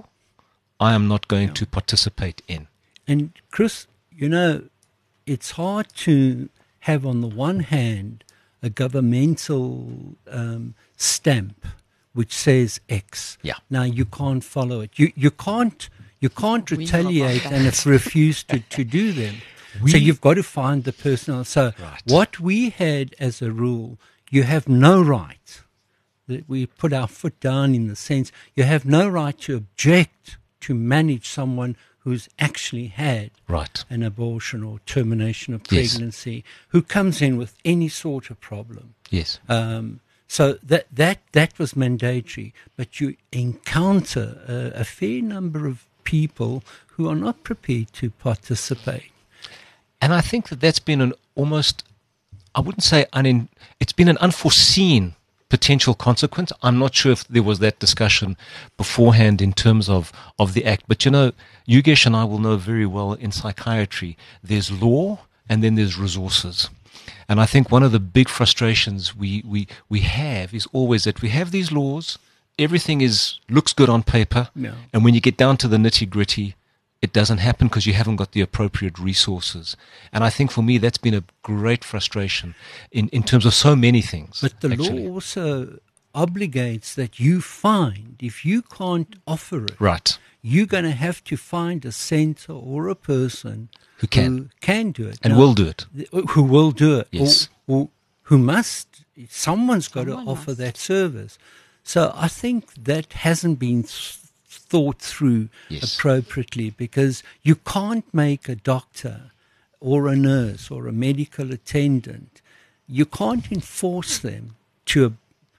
I am not going yeah. to participate in. And Chris, you know, it's hard to have on the one hand a governmental um, stamp which says X. Yeah. Now you can't follow it. You you can't you can't retaliate and if refuse to, to do them. We, so you've got to find the person. So right. what we had as a rule, you have no right. That we put our foot down in the sense you have no right to object to manage someone who's actually had right. an abortion or termination of yes. pregnancy, who comes in with any sort of problem. Yes. Um, so that that that was mandatory, but you encounter a, a fair number of people who are not prepared to participate. And I think that that's been an almost, I wouldn't say, unin, it's been an unforeseen potential consequence. I'm not sure if there was that discussion beforehand in terms of, of the Act. But, you know, Yogesh and I will know very well in psychiatry, there's law and then there's resources. And I think one of the big frustrations we, we, we have is always that we have these laws, everything is looks good on paper, yeah. and when you get down to the nitty-gritty, it doesn't happen because you haven't got the appropriate resources. And I think for me that's been a great frustration in, in terms of so many things. But the actually. law also obligates that you find, if you can't offer it, right. you're going to have to find a center or a person who can, who can do it. And now, will do it. Who will do it. Yes. Or, or who must, someone's got Someone to offer must. that service. So I think that hasn't been th- thought through yes. appropriately, because you can't make a doctor or a nurse or a medical attendant, you can't enforce them to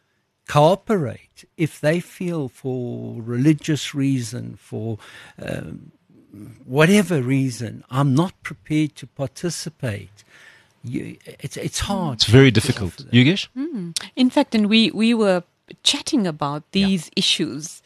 cooperate if they feel for religious reason, for um, whatever reason, I'm not prepared to participate. You, it's it's hard. It's very difficult. Yogesh? Mm. In fact, and we, we were chatting about these yeah. issues.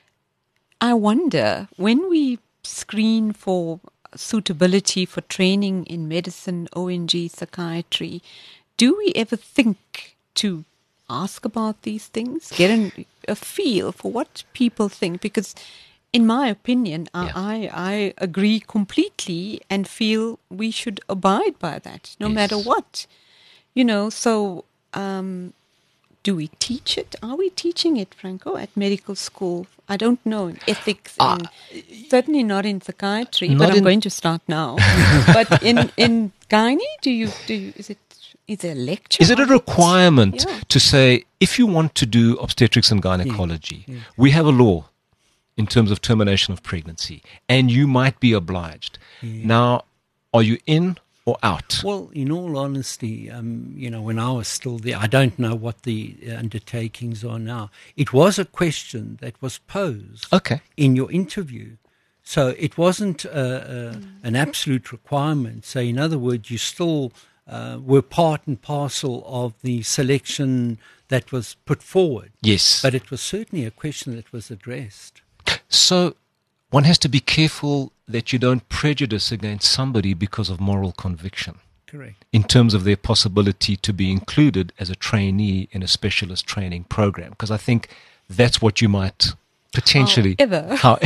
I wonder, when we screen for suitability for training in medicine, O N G, psychiatry, do we ever think to ask about these things, get an, a feel for what people think? Because in my opinion, yeah. I, I agree completely and feel we should abide by that, no yes. matter what. You know, so um, do we teach it? Are we teaching it, Franco, at medical school? I don't know, in ethics, Ah, and certainly not in psychiatry, not but I'm in- going to start now. But in, in gynae, do you, do you, is it, is there a lecture? Is it a on requirement Yeah. to say, if you want to do obstetrics and gynecology, we have a law in terms of termination of pregnancy, and you might be obliged. Now, are you in or out? Well, in all honesty, um, you know, when I was still there, I don't know what the undertakings are now. It was a question that was posed Okay. in your interview. So it wasn't uh, uh, an absolute requirement. So in other words, you still uh, were part and parcel of the selection that was put forward. Yes. But it was certainly a question that was addressed. So one has to be careful that you don't prejudice against somebody because of moral conviction Correct. in terms of their possibility to be included as a trainee in a specialist training program. Because I think that's what you might potentially... However. How,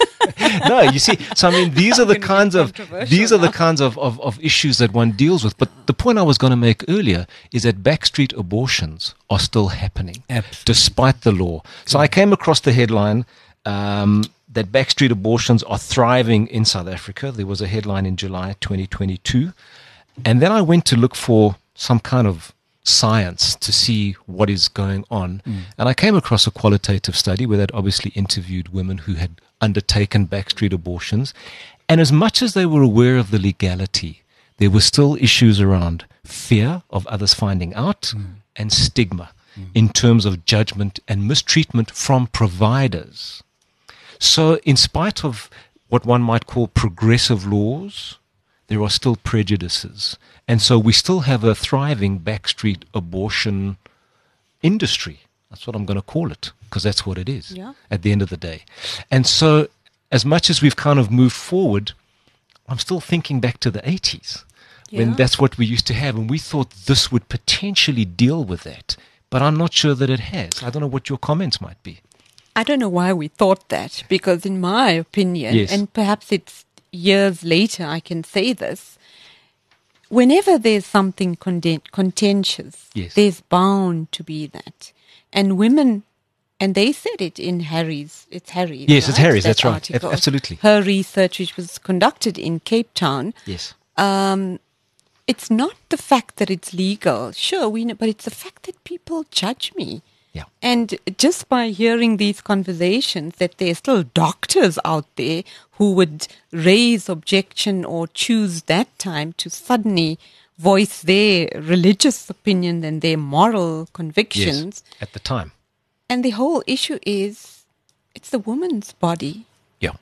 no, you see, so I mean, these are the gonna kinds get of controversial these are the now. kinds of, of, of issues that one deals with. But the point I was going to make earlier is that backstreet abortions are still happening, Absolutely. despite the law. So I came across the headline um, that backstreet abortions are thriving in South Africa. There was a headline in July twenty twenty-two, and then I went to look for some kind of science to see what is going on. Mm. And I came across a qualitative study where they'd obviously interviewed women who had undertaken backstreet abortions. And as much as they were aware of the legality, there were still issues around fear of others finding out mm. and stigma mm. in terms of judgment and mistreatment from providers. So in spite of what one might call progressive laws, there are still prejudices. And so we still have a thriving backstreet abortion industry. That's what I'm going to call it, because that's what it is Yeah. at the end of the day. And so as much as we've kind of moved forward, I'm still thinking back to the eighties, when Yeah. that's what we used to have. And we thought this would potentially deal with that. But I'm not sure that it has. I don't know what your comments might be. I don't know why we thought that, because in my opinion, Yes. and perhaps it's years later I can say this, whenever there's something conden- contentious, Yes. there's bound to be that. And women, and they said it in Harry's, it's Harry's. Yes, it's right? Harry's, That that's right. article. Ab- absolutely. Her research, which was conducted in Cape Town, Yes. um, it's not the fact that it's legal, sure, we know, but it's the fact that people judge me. Yeah. And just by hearing these conversations, that there's still doctors out there who would raise objection or choose that time to suddenly voice their religious opinion and their moral convictions. Yes. At the time. And the whole issue is, it's the woman's body. Yeah.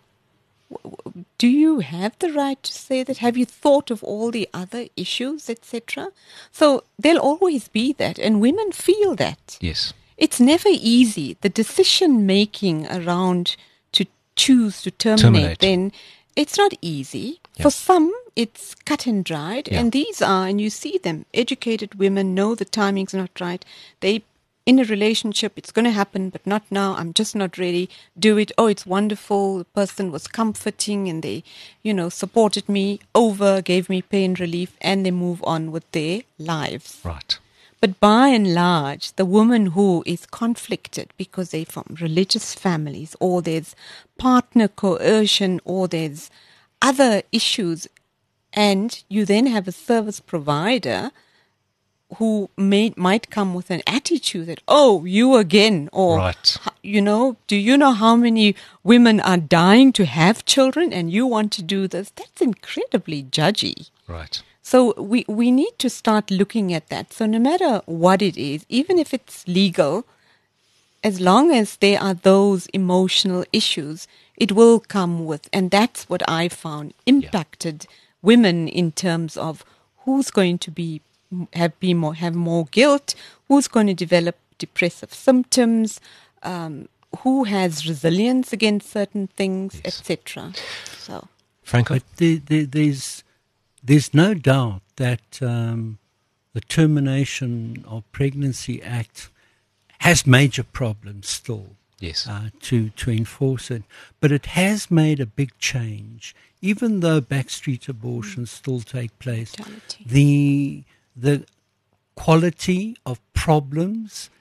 Do you have the right to say that? Have you thought of all the other issues, et cetera? So there'll always be that, and women feel that. Yes. It's never easy. The decision making around to choose to terminate, Terminate. then it's not easy. Yeah. For some, it's cut and dried. Yeah. And these are, and you see them, educated women know the timing's not right. They, in a relationship, it's going to happen, but not now. I'm just not ready. Do it. Oh, it's wonderful. The person was comforting and they, you know, supported me over, gave me pain relief, and they move on with their lives. Right. But by and large, the woman who is conflicted because they're from religious families, or there's partner coercion, or there's other issues, and you then have a service provider who may, might come with an attitude that, oh, you again, or, Right. you know, do you know how many women are dying to have children and you want to do this? That's incredibly judgy. Right. So we, we need to start looking at that. So no matter what it is, even if it's legal, as long as there are those emotional issues, it will come with, and that's what I found impacted women in terms of who's going to be have be more have more guilt, who's going to develop depressive symptoms, um, who has resilience against certain things, Yes. et cetera. So Franco? But there, there, there's there's no doubt that um, the Termination of Pregnancy Act has major problems still Yes. uh, to to enforce it, but it has made a big change. Even though backstreet abortions still take place, Mortality. the the quality of problems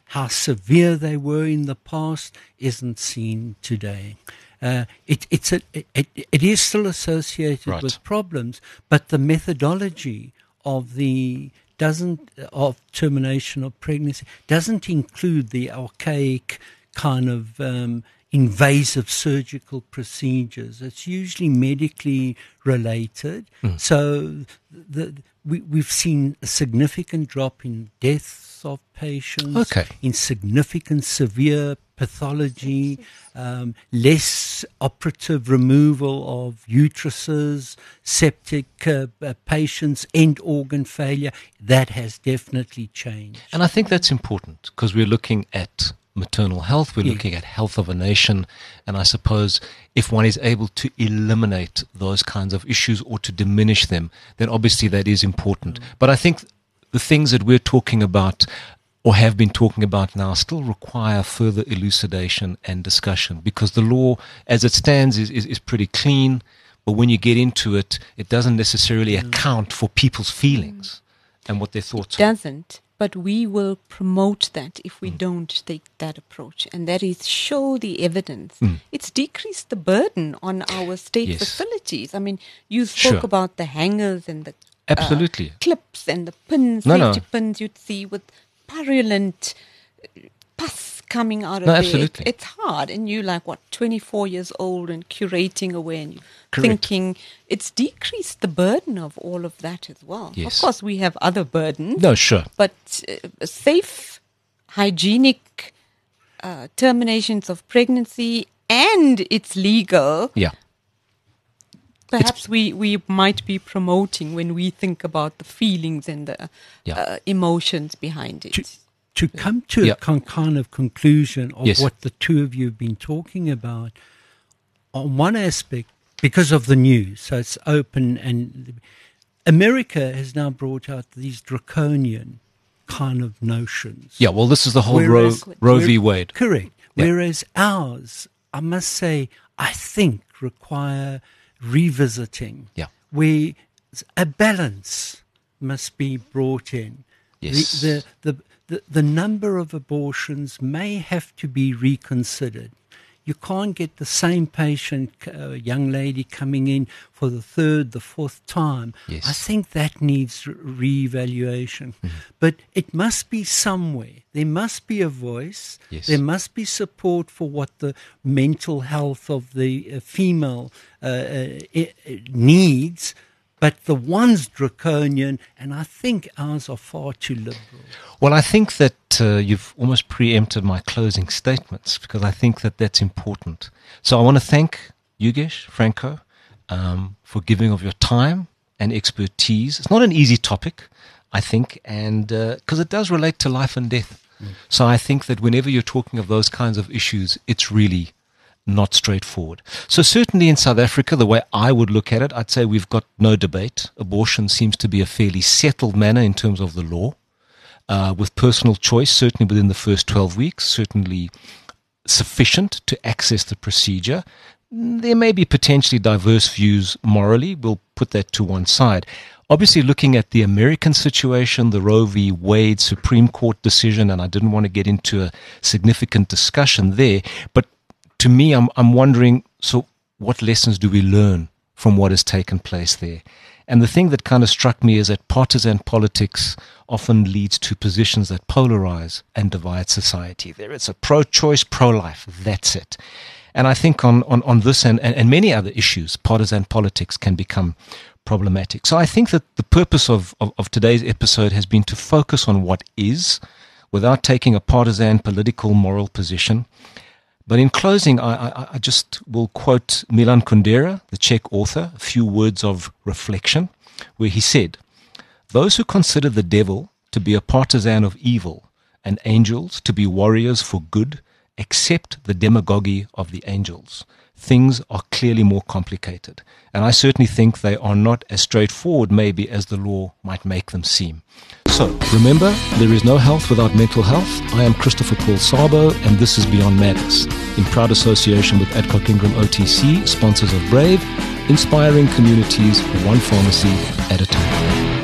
how severe they were in the past isn't seen today. Uh, it, it's a, it, it is still associated Right. with problems, but the methodology of the doesn't of termination of pregnancy doesn't include the archaic kind of um, invasive surgical procedures. It's usually medically related. Mm. So the, we, we've seen a significant drop in deaths of patients, Okay. in significant severe pathology, um, less operative removal of uteruses, septic uh, uh, patients, end organ failure. That has definitely changed. And I think that's important because we're looking at maternal health, we're Yeah. looking at health of a nation, and I suppose if one is able to eliminate those kinds of issues or to diminish them, then obviously that is important. But I think the things that we're talking about or have been talking about now still require further elucidation and discussion, because the law as it stands is, is, is pretty clean, but when you get into it, it doesn't necessarily account for people's feelings and what their thoughts are. Doesn't. But we will promote that if we don't take that approach, and that is show the evidence. Mm. It's decreased the burden on our state Yes. facilities. I mean, you spoke Sure. about the hangers and the Absolutely. uh, clips and the pins, No, safety no. pins you'd see with purulent uh, pus coming out of No, there. absolutely. It, it's hard, and you like what twenty-four years old and curating away, and you Correct. thinking it's decreased the burden of all of that as well. Yes. Of course, we have other burdens. No, sure. But uh, safe, hygienic uh, terminations of pregnancy, and it's legal, Yeah. perhaps we, we might be promoting when we think about the feelings and the Yeah. uh, emotions behind it. To, to come to Yeah. a con- kind of conclusion of Yes. what the two of you have been talking about, on one aspect, because of the news, so it's open, and America has now brought out these draconian kind of notions. Yeah, well, this is the whole Roe, Whereas- Roe v. where- Wade. Correct. Yeah. Whereas ours, I must say, I think require revisiting. Yeah. Where a balance must be brought in. Yes. The, the, the, the, the number of abortions may have to be reconsidered. You can't get the same patient, uh, young lady coming in for the third, the fourth time. Yes. I think that needs re- reevaluation. Mm-hmm. But it must be somewhere. There must be a voice. Yes. There must be support for what the mental health of the uh, female uh, uh, i- i- needs. But the one's draconian, and I think ours are far too liberal. Well, I think that uh, you've almost preempted my closing statements, because I think that that's important. So I want to thank Yogesh, Franco, um, for giving of your time and expertise. It's not an easy topic, I think, and because uh, it does relate to life and death. Mm. So I think that whenever you're talking of those kinds of issues, it's really not straightforward. So certainly in South Africa, the way I would look at it, I'd say we've got no debate. Abortion seems to be a fairly settled manner in terms of the law, uh, with personal choice, certainly within the first twelve weeks, certainly sufficient to access the procedure. There may be potentially diverse views morally. We'll put that to one side. Obviously, looking at the American situation, the Roe v. Wade Supreme Court decision, and I didn't want to get into a significant discussion there, but to me, I'm, I'm wondering, so what lessons do we learn from what has taken place there? And the thing that kind of struck me is that partisan politics often leads to positions that polarize and divide society. There it's a pro-choice, pro-life, that's it. And I think on, on, on this and, and, and many other issues, partisan politics can become problematic. So I think that the purpose of, of, of today's episode has been to focus on what is, without taking a partisan, political, moral position. But in closing, I, I, I just will quote Milan Kundera, the Czech author, a few words of reflection, where he said, "Those who consider the devil to be a partisan of evil and angels to be warriors for good accept the demagogy of the angels. Things are clearly more complicated, and I certainly think they are not as straightforward maybe as the law might make them seem." So, remember, there is no health without mental health. I am Christopher Paul Sabo, and this is Beyond Madness, in proud association with Adcock Ingram O T C, sponsors of Brave, inspiring communities one pharmacy at a time.